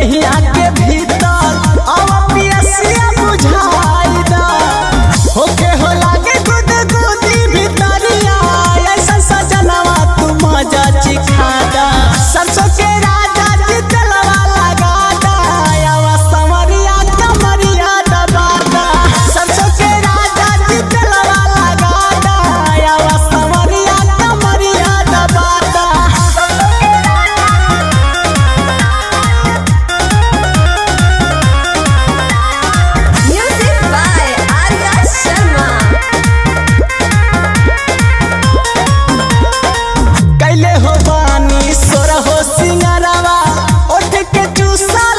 देहिया के भीतर अब पियसिया बुझाई दा होके हो लागे गुद गुदी भीतरिया ऐसा सजनवा तू मजा चिखा दा सरसों के राजा जी चलवा लगा दा आवा समरिया कमरिया दबा दा सरसों के राजा जी चलवा लगा दा आवा समरिया कमरिया दबा दा। Music by Arya Sharma. कैले हो बानी सोरा हो सिंगारवा ओठ के चूसा